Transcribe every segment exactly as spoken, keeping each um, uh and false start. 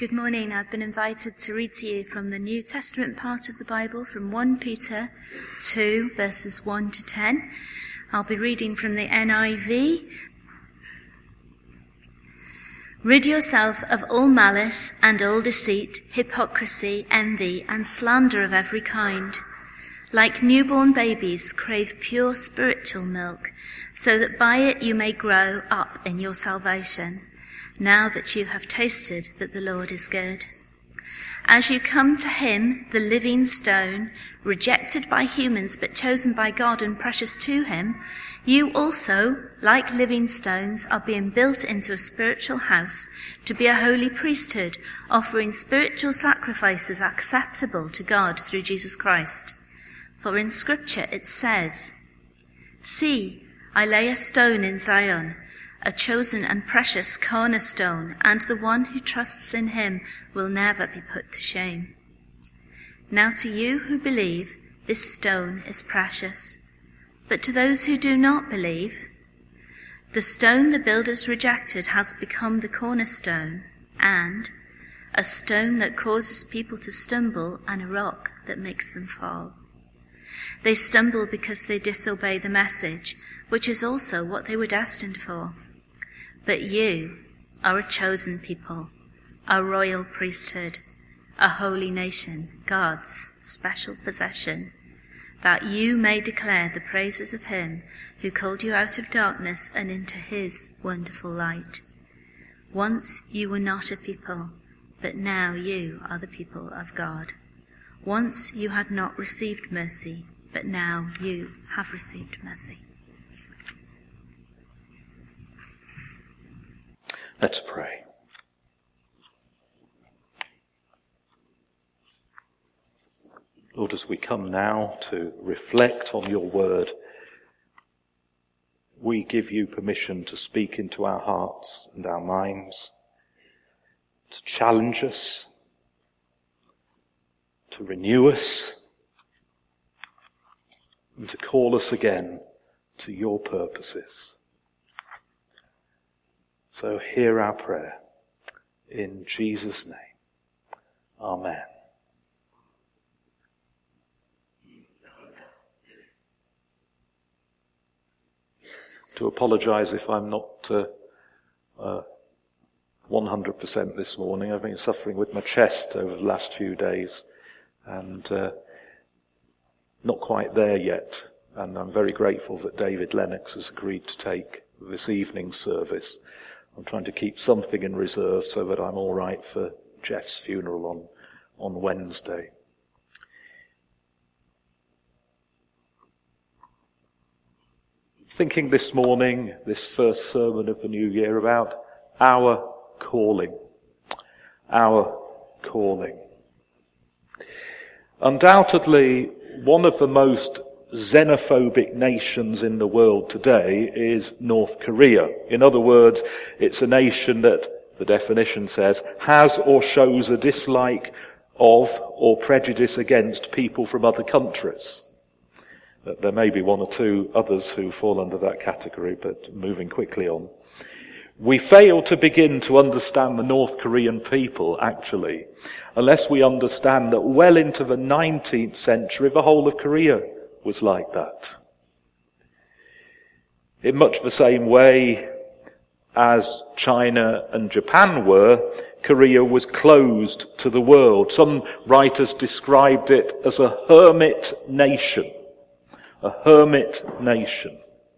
Good morning. I've been invited to read to you from the New Testament part of the Bible, from First Peter two, verses one to ten. I'll be reading from the N I V. Rid yourself of all malice and all deceit, hypocrisy, envy, and slander of every kind. Like newborn babies, crave pure spiritual milk, so that by it you may grow up in your salvation, now that you have tasted that the Lord is good. As you come to him, the living stone, rejected by humans but chosen by God and precious to him, you also, like living stones, are being built into a spiritual house to be a holy priesthood, offering spiritual sacrifices acceptable to God through Jesus Christ. For in Scripture it says, "See, I lay a stone in Zion, a chosen and precious cornerstone, and the one who trusts in him will never be put to shame." Now to you who believe, this stone is precious. But to those who do not believe, the stone the builders rejected has become the cornerstone, and a stone that causes people to stumble, and a rock that makes them fall. They stumble because they disobey the message, which is also what they were destined for. But you are a chosen people, a royal priesthood, a holy nation, God's special possession, that you may declare the praises of him who called you out of darkness and into his wonderful light. Once you were not a people, but now you are the people of God. Once you had not received mercy, but now you have received mercy. Let's pray. Lord, as we come now to reflect on your word, we give you permission to speak into our hearts and our minds, to challenge us, to renew us, and to call us again to your purposes. So hear our prayer in Jesus' name. Amen. To apologise if I'm not uh, uh, one hundred percent this morning. I've been suffering with my chest over the last few days and uh, not quite there yet. And I'm very grateful that David Lennox has agreed to take this evening's service. I'm trying to keep something in reserve so that I'm all right for Jeff's funeral on, on Wednesday. Thinking this morning, this first sermon of the new year, about our calling. Our calling. Undoubtedly, one of the most xenophobic nations in the world today is North Korea. In other words, it's a nation that, the definition says, has or shows a dislike of or prejudice against people from other countries. There may be one or two others who fall under that category, but moving quickly on. We fail to begin to understand the North Korean people, actually, unless we understand that well into the nineteenth century, the whole of Korea was like that. In much the same way as China and Japan were, Korea was closed to the world. Some writers described it as a hermit nation. A hermit nation.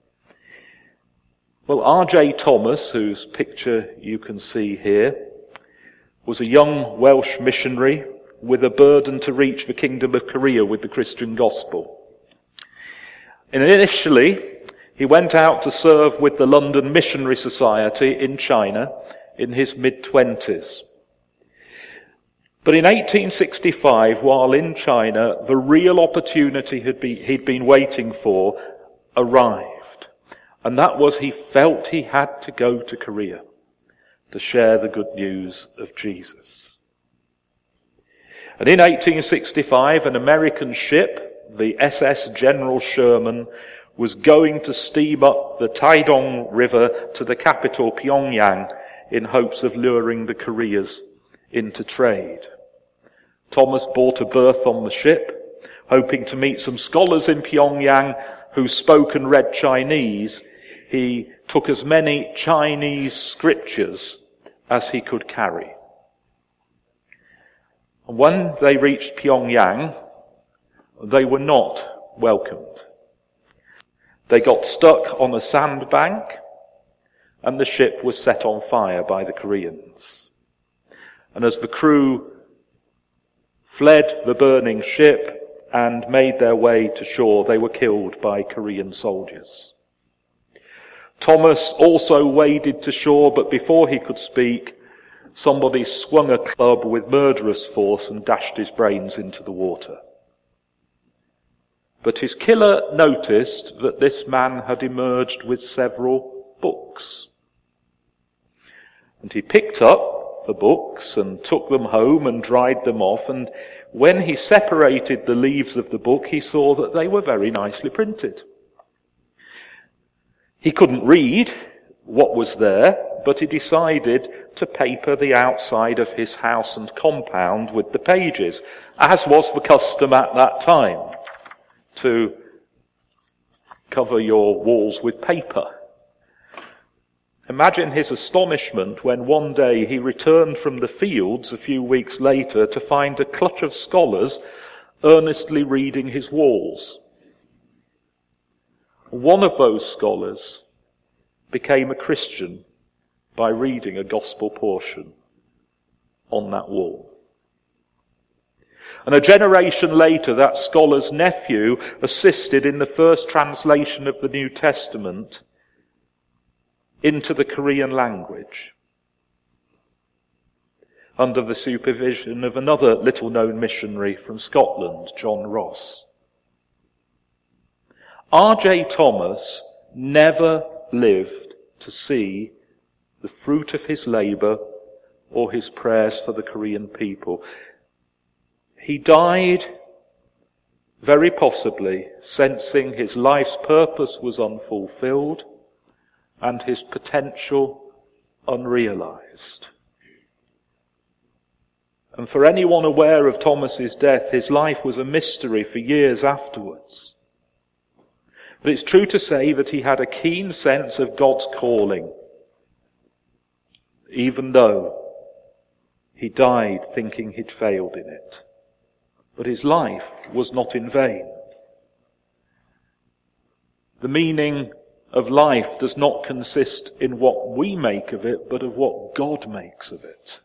Well, R J Thomas, whose picture you can see here, was a young Welsh missionary with a burden to reach the kingdom of Korea with the Christian gospel. And initially, he went out to serve with the London Missionary Society in China in his mid-twenties. But in eighteen sixty-five, while in China, the real opportunity had be, he'd been waiting for arrived. And that was he felt he had to go to Korea to share the good news of Jesus. And in eighteen sixty-five, an American ship, the S S General Sherman, was going to steam up the Taedong River to the capital, Pyongyang, in hopes of luring the Koreas into trade. Thomas bought a berth on the ship, hoping to meet some scholars in Pyongyang who spoke and read Chinese. He took as many Chinese scriptures as he could carry. And when they reached Pyongyang, they were not welcomed. They got stuck on a sandbank, and the ship was set on fire by the Koreans. And as the crew fled the burning ship and made their way to shore, they were killed by Korean soldiers. Thomas also waded to shore, but before he could speak, somebody swung a club with murderous force and dashed his brains into the water. But his killer noticed that this man had emerged with several books. And he picked up the books and took them home and dried them off, and when he separated the leaves of the book, he saw that they were very nicely printed. He couldn't read what was there, but he decided to paper the outside of his house and compound with the pages, as was the custom at that time, to cover your walls with paper. Imagine his astonishment when one day he returned from the fields a few weeks later to find a clutch of scholars earnestly reading his walls. One of those scholars became a Christian by reading a gospel portion on that wall. And a generation later, that scholar's nephew assisted in the first translation of the New Testament into the Korean language, under the supervision of another little-known missionary from Scotland, John Ross. R J Thomas never lived to see the fruit of his labour or his prayers for the Korean people. He died, very possibly, sensing his life's purpose was unfulfilled and his potential unrealised. And for anyone aware of Thomas's death, his life was a mystery for years afterwards. But it's true to say that he had a keen sense of God's calling, even though he died thinking he'd failed in it. But his life was not in vain. The meaning of life does not consist in what we make of it, but of what God makes of it.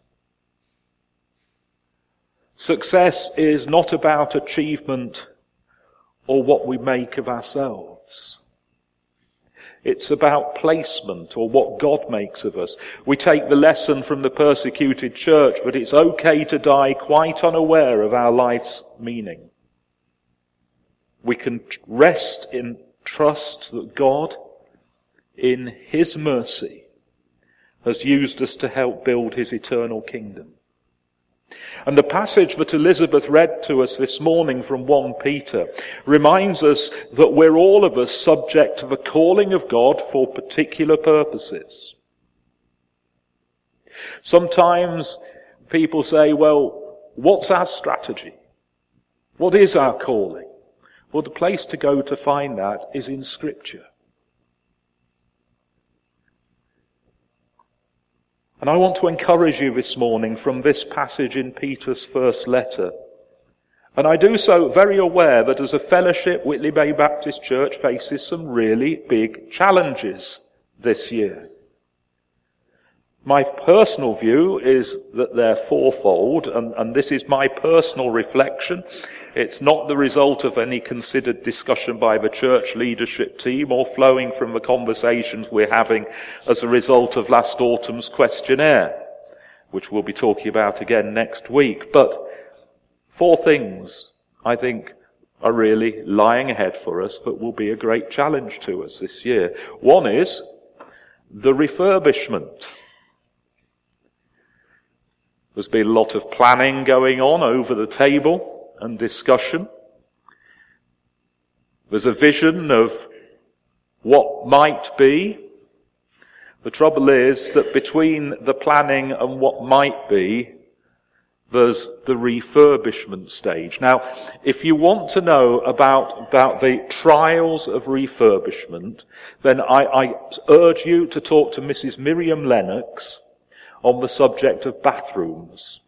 Success is not about achievement or what we make of ourselves. It's about placement or what God makes of us. We take the lesson from the persecuted church that it's okay to die quite unaware of our life's meaning. We can rest in trust that God, in His mercy, has used us to help build His eternal kingdom. And the passage that Elizabeth read to us this morning from First Peter reminds us that we're all of us subject to the calling of God for particular purposes. Sometimes people say, well, what's our strategy? What is our calling? Well, the place to go to find that is in Scripture. And I want to encourage you this morning from this passage in Peter's first letter. And I do so very aware that as a fellowship, Whitley Bay Baptist Church faces some really big challenges this year. My personal view is that they're fourfold, and, and this is my personal reflection. It's not the result of any considered discussion by the church leadership team or flowing from the conversations we're having as a result of last autumn's questionnaire, which we'll be talking about again next week. But four things, I think, are really lying ahead for us that will be a great challenge to us this year. One is the refurbishment. There's been a lot of planning going on over the table and discussion. There's a vision of what might be. The trouble is that between the planning and what might be, there's the refurbishment stage. Now, if you want to know about, about the trials of refurbishment, then I, I urge you to talk to Missus Miriam Lennox on the subject of bathrooms.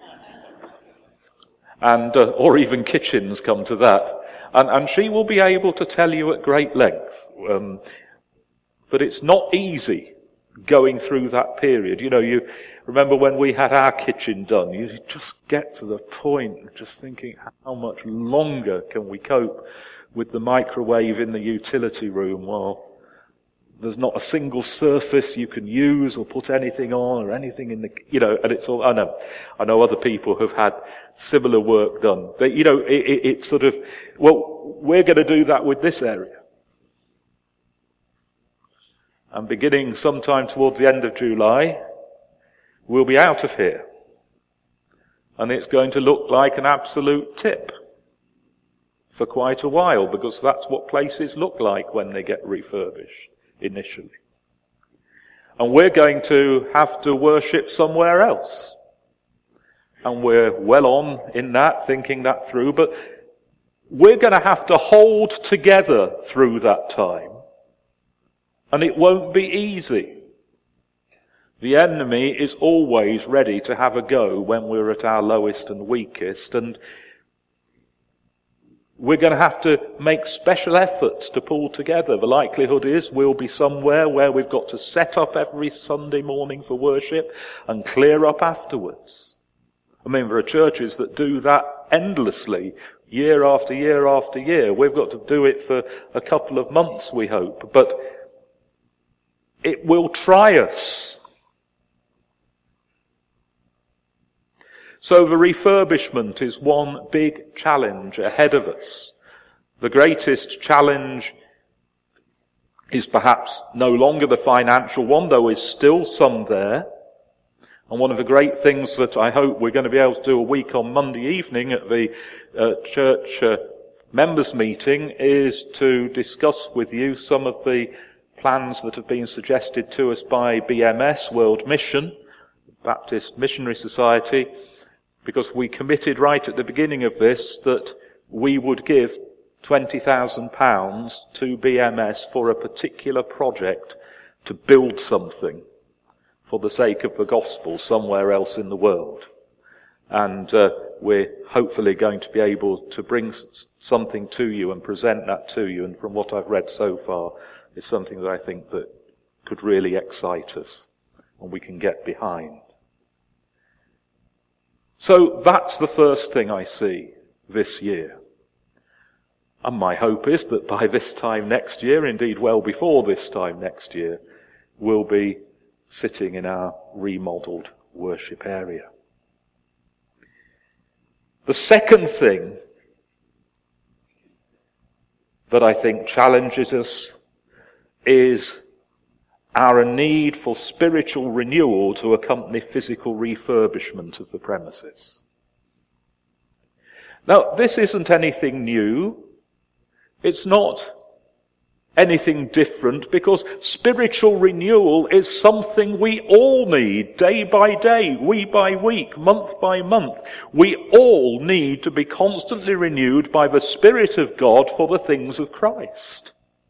And, uh, or even kitchens, come to that. And, and she will be able to tell you at great length. Um, but it's not easy going through that period. You know, you remember when we had our kitchen done, you just get to the point of just thinking, how much longer can we cope with the microwave in the utility room while there's not a single surface you can use or put anything on or anything in the, you know, and it's all, I know, I know other people have had similar work done. But, you know, it, it, it sort of, well, we're going to do that with this area. And beginning sometime towards the end of July, we'll be out of here. And it's going to look like an absolute tip for quite a while, because that's what places look like when they get refurbished initially. And we're going to have to worship somewhere else. And we're well on in that, thinking that through, but we're going to have to hold together through that time. And it won't be easy. The enemy is always ready to have a go when we're at our lowest and weakest, and we're going to have to make special efforts to pull together. The likelihood is we'll be somewhere where we've got to set up every Sunday morning for worship and clear up afterwards. I mean, there are churches that do that endlessly, year after year after year. We've got to do it for a couple of months, we hope, but it will try us. So the refurbishment is one big challenge ahead of us. The greatest challenge is perhaps no longer the financial one, though is still some there. And one of the great things that I hope we're going to be able to do a week on Monday evening at the uh, church uh, members meeting is to discuss with you some of the plans that have been suggested to us by B M S, World Mission, Baptist Missionary Society, because we committed right at the beginning of this that we would give twenty thousand pounds to B M S for a particular project to build something for the sake of the gospel somewhere else in the world. And uh, we're hopefully going to be able to bring s- something to you and present that to you. And from what I've read so far, it's something that I think that could really excite us and we can get behind. So that's the first thing I see this year. And my hope is that by this time next year, indeed well before this time next year, we'll be sitting in our remodelled worship area. The second thing that I think challenges us is our need for spiritual renewal to accompany physical refurbishment of the premises. Now, this isn't anything new. It's not anything different, because spiritual renewal is something we all need, day by day, week by week, month by month. We all need to be constantly renewed by the Spirit of God for the things of Christ.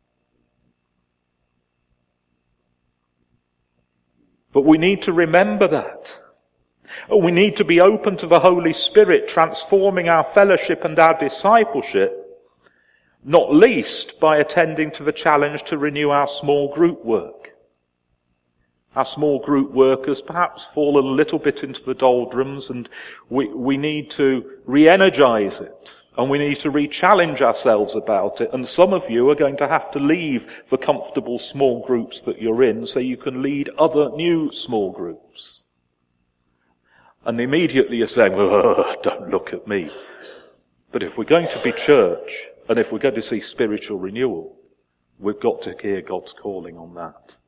But we need to remember that. We need to be open to the Holy Spirit transforming our fellowship and our discipleship, not least by attending to the challenge to renew our small group work. Our small group work has perhaps fallen a little bit into the doldrums, and we, we need to re-energize it. And we need to re-challenge ourselves about it. And some of you are going to have to leave the comfortable small groups that you're in so you can lead other new small groups. And immediately you're saying, oh, don't look at me. But if we're going to be church, and if we're going to see spiritual renewal, we've got to hear God's calling on that.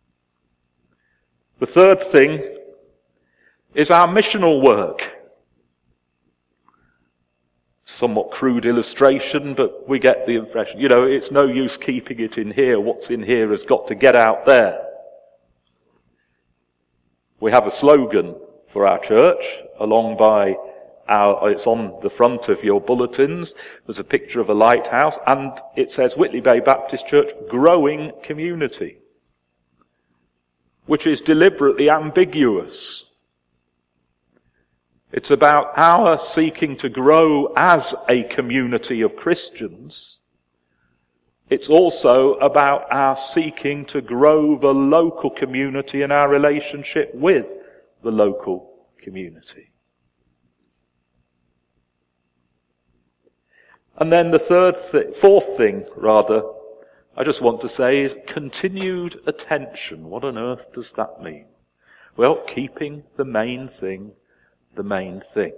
The third thing is our missional work. Somewhat crude illustration, but we get the impression. You know, it's no use keeping it in here. What's in here has got to get out there. We have a slogan for our church, along by our, it's on the front of your bulletins. There's a picture of a lighthouse, and it says Whitley Bay Baptist Church, growing community, which is deliberately ambiguous. It's about our seeking to grow as a community of Christians. It's also about our seeking to grow the local community and our relationship with the local community. And then the third, th- fourth thing, rather, I just want to say is continued attention. What on earth does that mean? Well, keeping the main thing the main thing.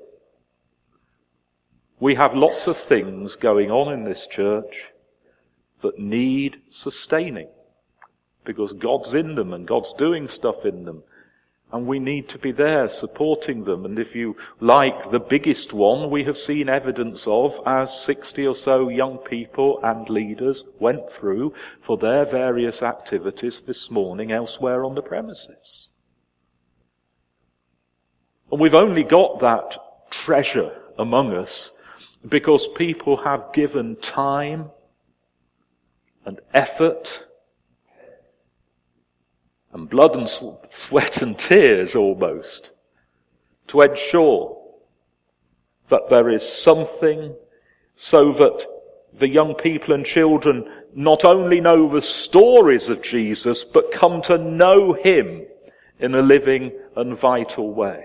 We have lots of things going on in this church that need sustaining, because God's in them and God's doing stuff in them, and we need to be there supporting them. And if you like, the biggest one we have seen evidence of as sixty or so young people and leaders went through for their various activities this morning elsewhere on the premises. And we've only got that treasure among us because people have given time and effort and blood and sweat and tears almost to ensure that there is something so that the young people and children not only know the stories of Jesus, but come to know him in a living and vital way.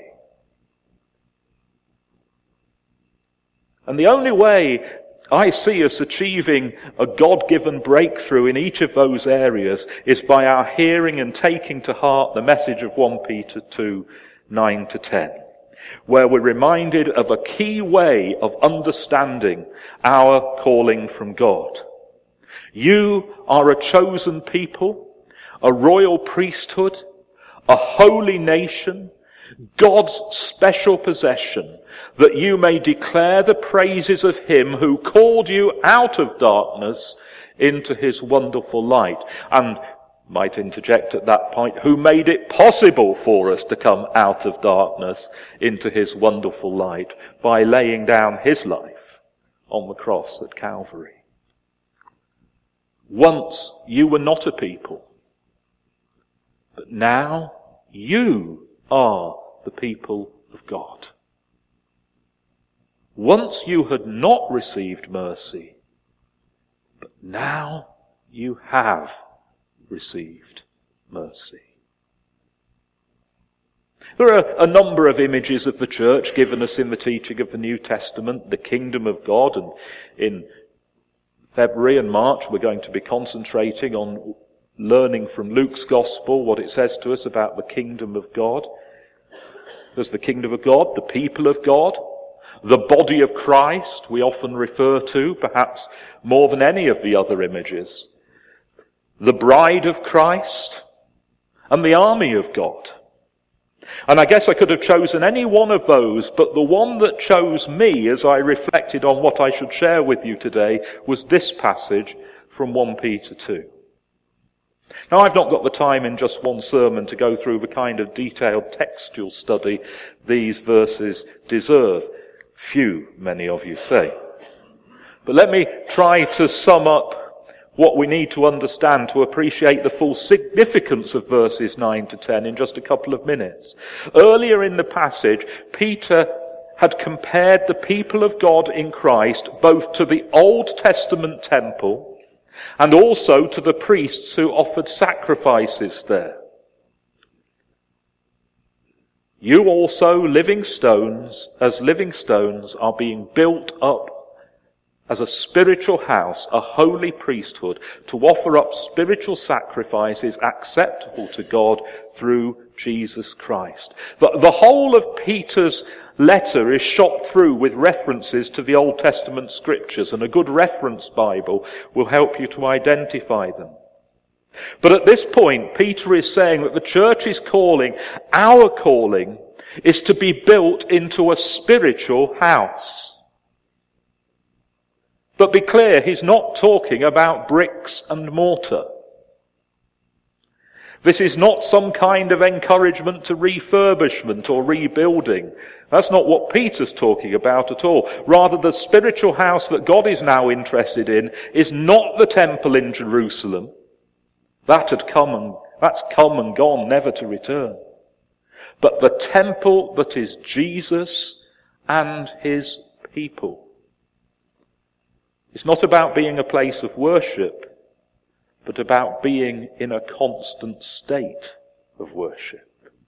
And the only way I see us achieving a God-given breakthrough in each of those areas is by our hearing and taking to heart the message of First Peter two, nine to ten, where we're reminded of a key way of understanding our calling from God. You are a chosen people, a royal priesthood, a holy nation, God's special possession, that you may declare the praises of him who called you out of darkness into his wonderful light. And might interject at that point, who made it possible for us to come out of darkness into his wonderful light by laying down his life on the cross at Calvary. Once you were not a people, but now you are the people of God. Once you had not received mercy, but now you have received mercy. There are a number of images of the church given us in the teaching of the New Testament, the kingdom of God, and in February and March we're going to be concentrating on learning from Luke's Gospel what it says to us about the kingdom of God. There's the kingdom of God, the people of God, the body of Christ we often refer to, perhaps more than any of the other images, the bride of Christ, and the army of God. And I guess I could have chosen any one of those, but the one that chose me as I reflected on what I should share with you today was this passage from First Peter two. Now, I've not got the time in just one sermon to go through the kind of detailed textual study these verses deserve. Few, many of you say. But let me try to sum up what we need to understand to appreciate the full significance of verses nine to ten in just a couple of minutes. Earlier in the passage, Peter had compared the people of God in Christ both to the Old Testament temple and also to the priests who offered sacrifices there. You also, living stones, as living stones, are being built up as a spiritual house, a holy priesthood, to offer up spiritual sacrifices acceptable to God through Jesus Christ. The, the whole of Peter's letter is shot through with references to the Old Testament scriptures, and a good reference Bible will help you to identify them. But at this point, Peter is saying that the church's calling, our calling, is to be built into a spiritual house. But be clear, he's not talking about bricks and mortar. This is not some kind of encouragement to refurbishment or rebuilding. That's not what Peter's talking about at all. Rather, the spiritual house that God is now interested in is not the temple in Jerusalem. That had come and, that's come and gone, never to return. But the temple that is Jesus and his people. It's not about being a place of worship, but about being in a constant state of worship.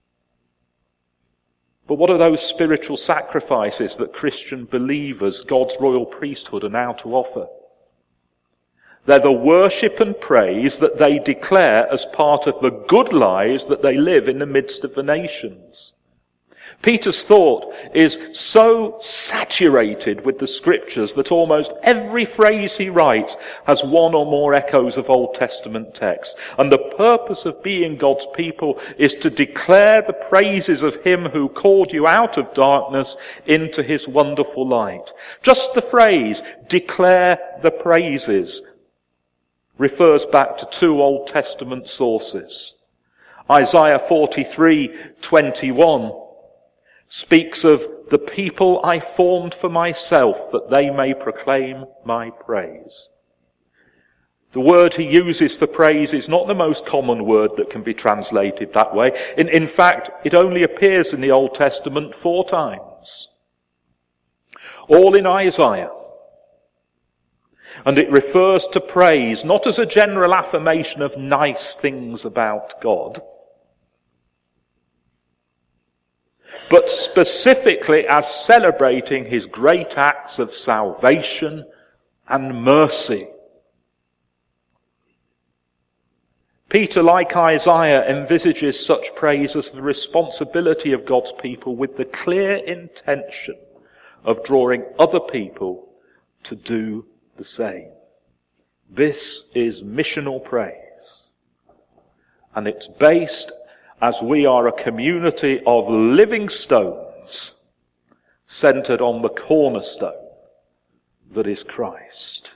But what are those spiritual sacrifices that Christian believers, God's royal priesthood, are now to offer? They're the worship and praise that they declare as part of the good lives that they live in the midst of the nations. Peter's thought is so saturated with the scriptures that almost every phrase he writes has one or more echoes of Old Testament texts. And the purpose of being God's people is to declare the praises of him who called you out of darkness into his wonderful light. Just the phrase, declare the praises, refers back to two Old Testament sources. Isaiah forty-three twenty-one speaks of the people I formed for myself, that they may proclaim my praise. The word he uses for praise is not the most common word that can be translated that way. In, in fact, it only appears in the Old Testament four times. All in Isaiah. And it refers to praise not as a general affirmation of nice things about God, but specifically as celebrating his great acts of salvation and mercy. Peter, like Isaiah, envisages such praise as the responsibility of God's people with the clear intention of drawing other people to do the same. This is missional praise. And it's based, as we are a community of living stones centered on the cornerstone that is Christ.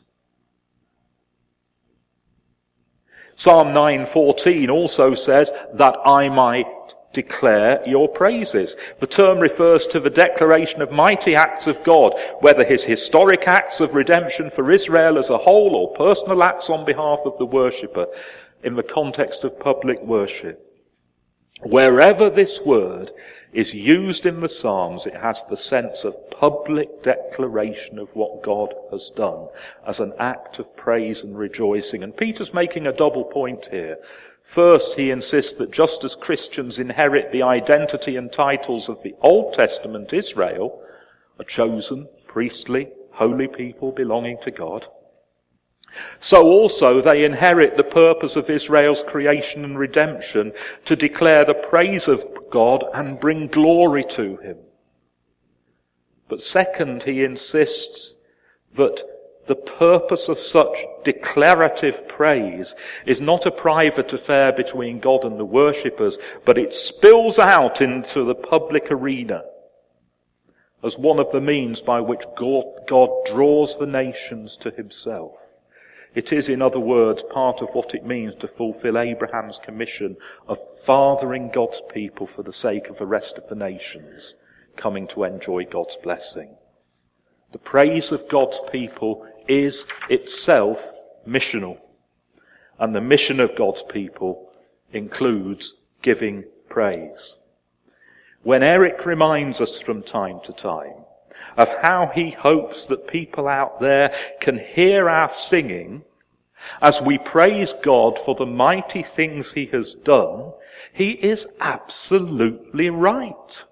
Psalm nine fourteen also says, that I might declare your praises. The term refers to the declaration of mighty acts of God, whether his historic acts of redemption for Israel as a whole or personal acts on behalf of the worshipper in the context of public worship. Wherever this word is used in the Psalms, it has the sense of public declaration of what God has done as an act of praise and rejoicing. And Peter's making a double point here. First, he insists that just as Christians inherit the identity and titles of the Old Testament Israel, a chosen, priestly, holy people belonging to God, so also they inherit the purpose of Israel's creation and redemption to declare the praise of God and bring glory to him. But second, he insists that the purpose of such declarative praise is not a private affair between God and the worshippers, but it spills out into the public arena as one of the means by which God, God draws the nations to himself. It is, in other words, part of what it means to fulfill Abraham's commission of fathering God's people for the sake of the rest of the nations, coming to enjoy God's blessing. The praise of God's people is itself missional. And the mission of God's people includes giving praise. When Eric reminds us from time to time of how he hopes that people out there can hear our singing as we praise God for the mighty things he has done, he is absolutely right.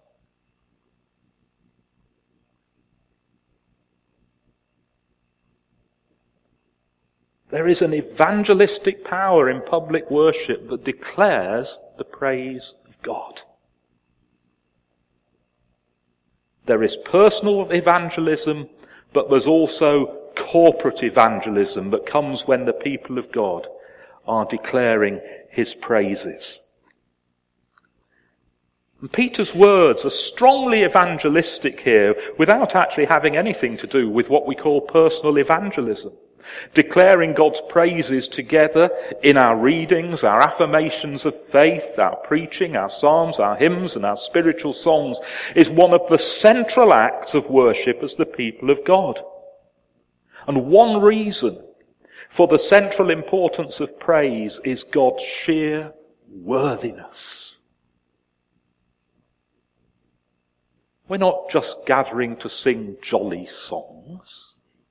There is an evangelistic power in public worship that declares the praise of God. There is personal evangelism, but there's also corporate evangelism that comes when the people of God are declaring his praises. And Peter's words are strongly evangelistic here without actually having anything to do with what we call personal evangelism. Declaring God's praises together in our readings, our affirmations of faith, our preaching, our psalms, our hymns, and our spiritual songs is one of the central acts of worship as the people of God. And one reason for the central importance of praise is God's sheer worthiness. We're not just gathering to sing jolly songs.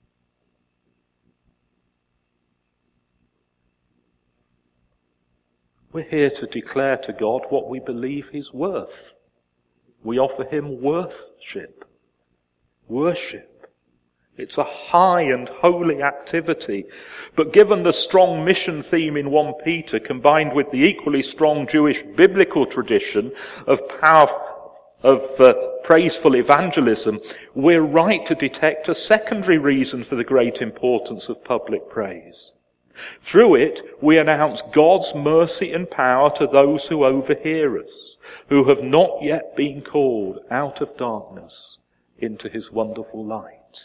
We're here to declare to God what we believe He's worth. We offer Him worship. Worship. It's a high and holy activity. But given the strong mission theme in First Peter, combined with the equally strong Jewish biblical tradition of power, of uh, praiseful evangelism, we're right to detect a secondary reason for the great importance of public praise. Through it, we announce God's mercy and power to those who overhear us, who have not yet been called out of darkness into His wonderful light,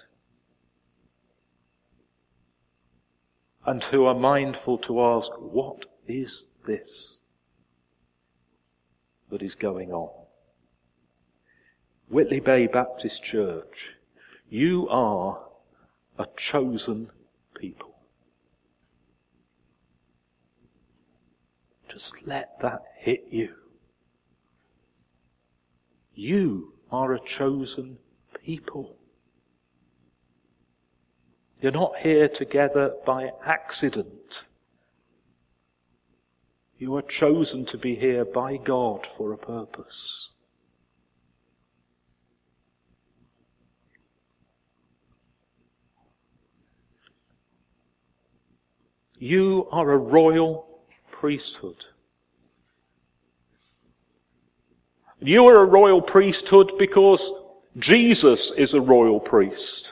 and who are mindful to ask, what is this that is going on? Whitley Bay Baptist Church, you are a chosen people. Just let that hit you. You are a chosen people. You're not here together by accident. You are chosen to be here by God for a purpose. You are a royal priesthood. You are a royal priesthood because Jesus is a royal priest.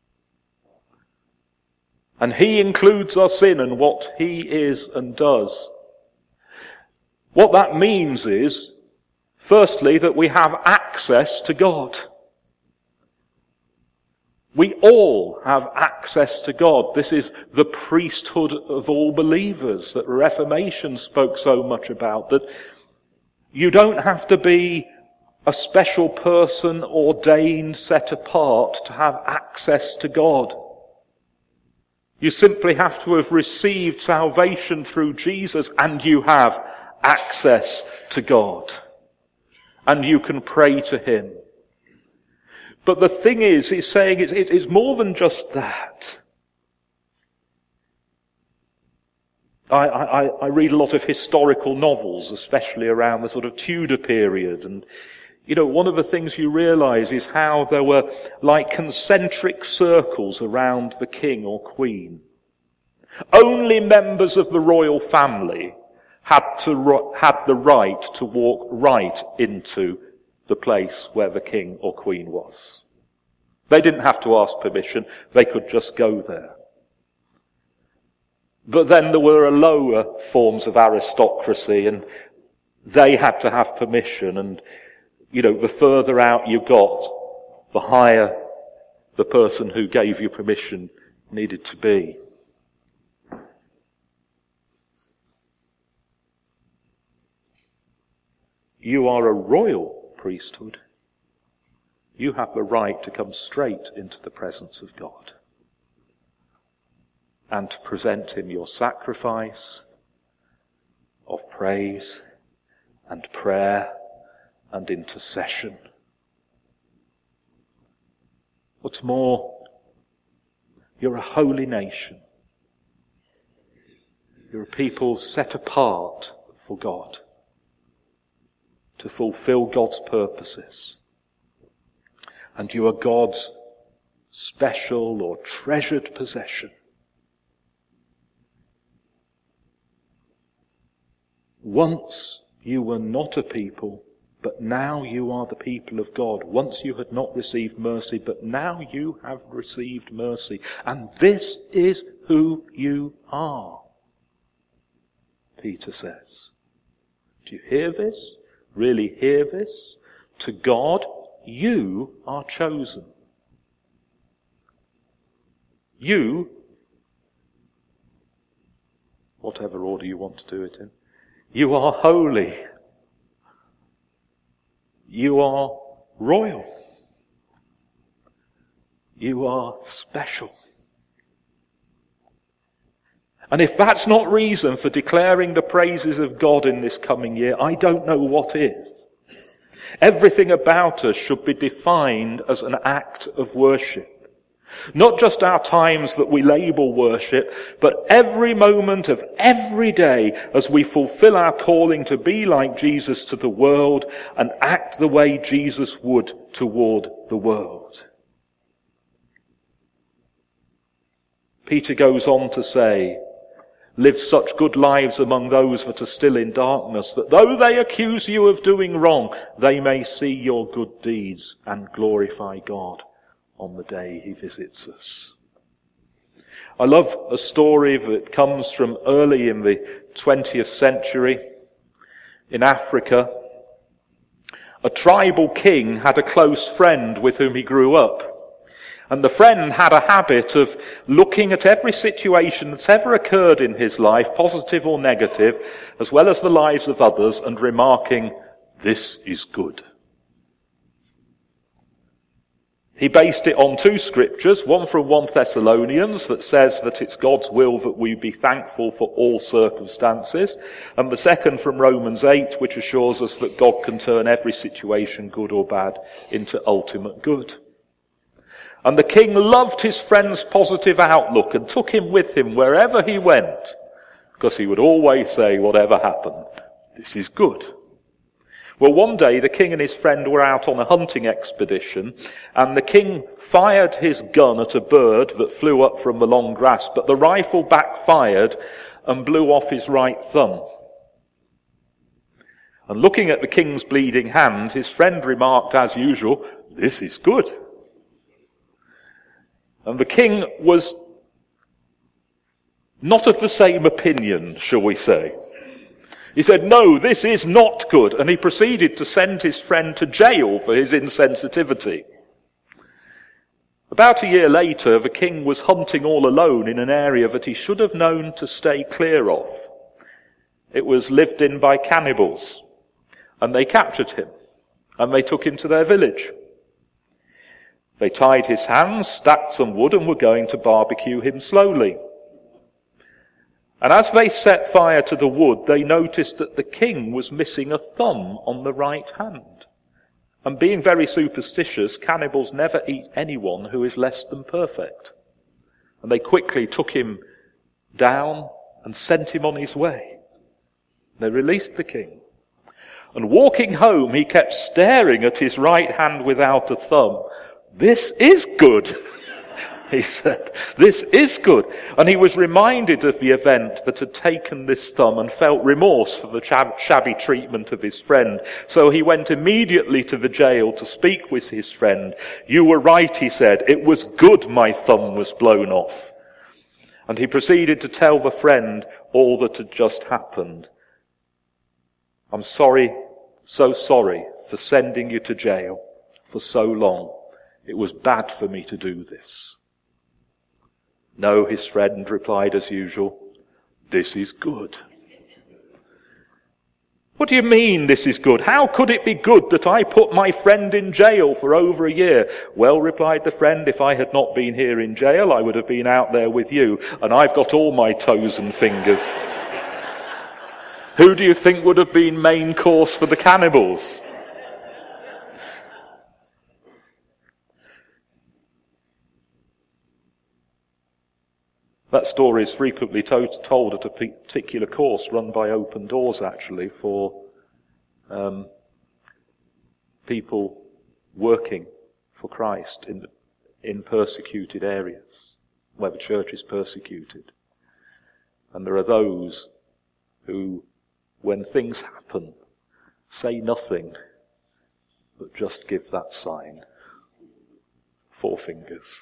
And He includes us in and what He is and does. What that means is, firstly, that we have access to God. We all have access to God. This is the priesthood of all believers that Reformation spoke so much about, that you don't have to be a special person ordained, set apart to have access to God. You simply have to have received salvation through Jesus and you have access to God. And you can pray to Him. But the thing is, he's saying it's, it's more than just that. I, I, I read a lot of historical novels, especially around the sort of Tudor period. And, you know, one of the things you realize is how there were like concentric circles around the king or queen. Only members of the royal family had to had the right to walk right into the place where the king or queen was. They didn't have to ask permission, they could just go there. But then there were lower forms of aristocracy and they had to have permission, and, you know, the further out you got, the higher the person who gave you permission needed to be. You are a royal priesthood. You have the right to come straight into the presence of God and to present Him your sacrifice of praise and prayer and intercession. What's more, you're a holy nation. You're a people set apart for God, to fulfill God's purposes. And you are God's special or treasured possession. Once you were not a people, but now you are the people of God. Once you had not received mercy, but now you have received mercy. And this is who you are, Peter says. Do you hear this? Really hear this? To God, you are chosen. You whatever order you want to do it in. You are holy. You are royal. You are special. And if that's not reason for declaring the praises of God in this coming year, I don't know what is. Everything about us should be defined as an act of worship. Not just our times that we label worship, but every moment of every day as we fulfill our calling to be like Jesus to the world and act the way Jesus would toward the world. Peter goes on to say, live such good lives among those that are still in darkness, that though they accuse you of doing wrong, they may see your good deeds and glorify God on the day he visits us. I love a story that comes from early in the twentieth century. In Africa, a tribal king had a close friend with whom he grew up. And the friend had a habit of looking at every situation that's ever occurred in his life, positive or negative, as well as the lives of others, and remarking, "This is good." He based it on two scriptures, one from First Thessalonians that says that it's God's will that we be thankful for all circumstances, and the second from Romans eight, which assures us that God can turn every situation, good or bad, into ultimate good. And the king loved his friend's positive outlook and took him with him wherever he went, because he would always say, whatever happened, this is good. Well, one day the king and his friend were out on a hunting expedition, and the king fired his gun at a bird that flew up from the long grass, but the rifle backfired and blew off his right thumb. And looking at the king's bleeding hand, his friend remarked, as usual, "This is good." And the king was not of the same opinion, shall we say. He said, "No, this is not good," and he proceeded to send his friend to jail for his insensitivity. About a year later, the king was hunting all alone in an area that he should have known to stay clear of. It was lived in by cannibals, and they captured him, and they took him to their village. They tied his hands, stacked some wood, and were going to barbecue him slowly. And as they set fire to the wood, they noticed that the king was missing a thumb on the right hand. And being very superstitious, cannibals never eat anyone who is less than perfect. And they quickly took him down and sent him on his way. They released the king. And walking home, he kept staring at his right hand without a thumb. "This is good," he said. "This is good." And he was reminded of the event that had taken this thumb and felt remorse for the shabby treatment of his friend. So he went immediately to the jail to speak with his friend. "You were right," he said. "It was good my thumb was blown off." And he proceeded to tell the friend all that had just happened. "I'm sorry, so sorry for sending you to jail for so long. It was bad for me to do this." "No," his friend replied as usual, "this is good." "What do you mean this is good? How could it be good that I put my friend in jail for over a year?" "Well," replied the friend, "if I had not been here in jail, I would have been out there with you, and I've got all my toes and fingers." Who do you think would have been main course for the cannibals? That story is frequently to- told at a particular course run by Open Doors, actually, for um, people working for Christ in, in persecuted areas, where the church is persecuted. And there are those who, when things happen, say nothing, but just give that sign. Four fingers.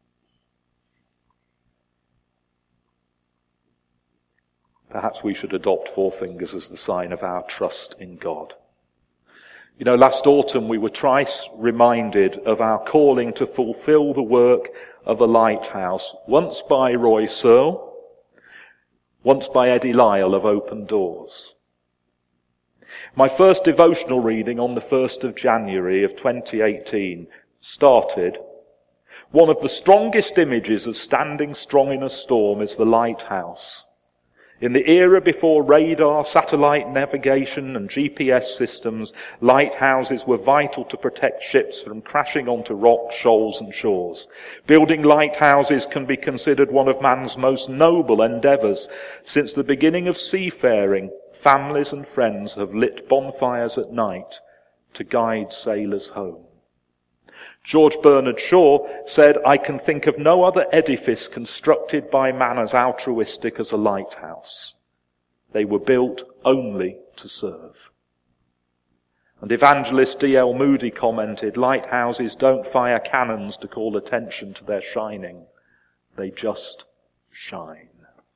Perhaps we should adopt four fingers as the sign of our trust in God. You know, last autumn we were thrice reminded of our calling to fulfill the work of a lighthouse, once by Roy Searle, once by Eddie Lyle of Open Doors. My first devotional reading on the first of January of twenty eighteen started, "One of the strongest images of standing strong in a storm is the lighthouse. In the era before radar, satellite navigation and G P S systems, lighthouses were vital to protect ships from crashing onto rocks, shoals and shores. Building lighthouses can be considered one of man's most noble endeavours. Since the beginning of seafaring, families and friends have lit bonfires at night to guide sailors home." George Bernard Shaw said, "I can think of no other edifice constructed by man as altruistic as a lighthouse. They were built only to serve." And evangelist D L Moody commented, "Lighthouses don't fire cannons to call attention to their shining. They just shine."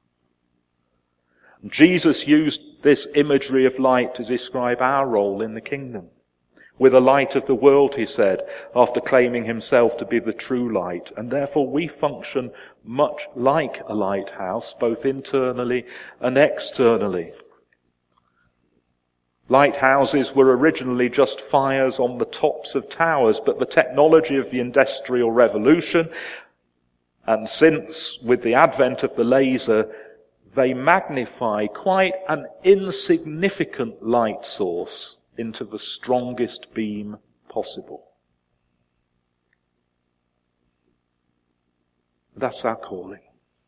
And Jesus used this imagery of light to describe our role in the kingdom. "We're the light of the world," he said, after claiming himself to be the true light, and therefore we function much like a lighthouse, both internally and externally. Lighthouses were originally just fires on the tops of towers, but the technology of the Industrial Revolution, and since with the advent of the laser, they magnify quite an insignificant light source into the strongest beam possible. That's our calling.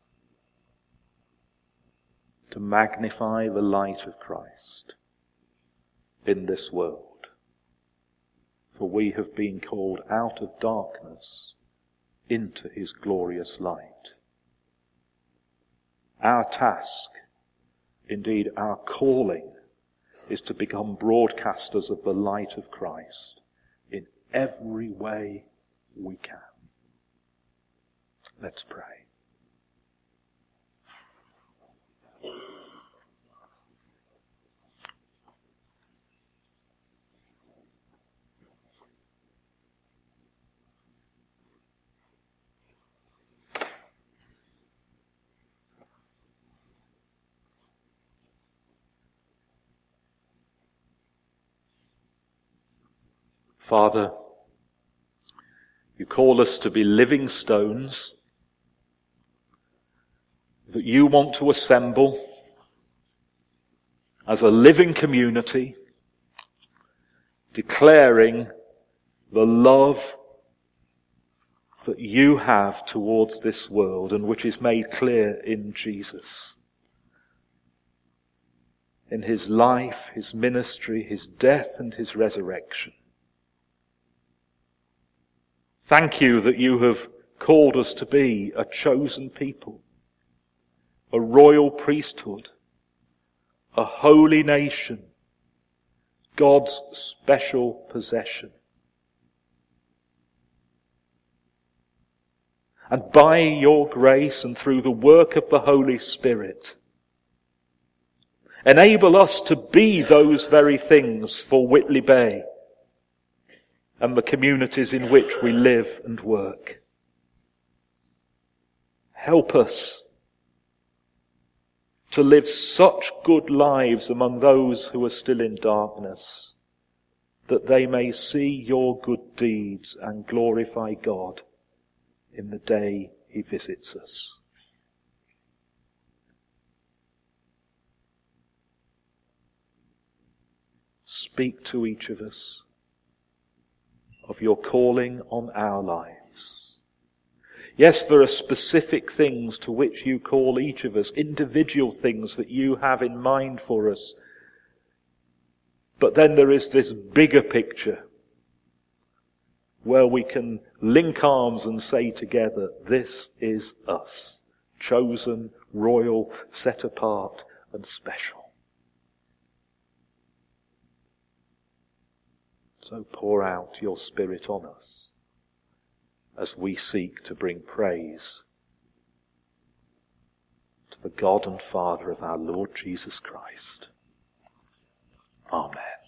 To magnify the light of Christ in this world. For we have been called out of darkness into his glorious light. Our task, indeed our calling, is to become broadcasters of the light of Christ in every way we can. Let's pray. Father, you call us to be living stones that you want to assemble as a living community, declaring the love that you have towards this world and which is made clear in Jesus. In his life, his ministry, his death and his resurrection. Thank you that you have called us to be a chosen people, a royal priesthood, a holy nation, God's special possession. And by your grace and through the work of the Holy Spirit, enable us to be those very things for Whitley Bay and the communities in which we live and work. Help us to live such good lives among those who are still in darkness, that they may see your good deeds and glorify God in the day he visits us. Speak to each of us of your calling on our lives. Yes, there are specific things to which you call each of us, individual things that you have in mind for us. But then there is this bigger picture where we can link arms and say together, this is us, chosen, royal, set apart and special. So pour out your Spirit on us as we seek to bring praise to the God and Father of our Lord Jesus Christ. Amen.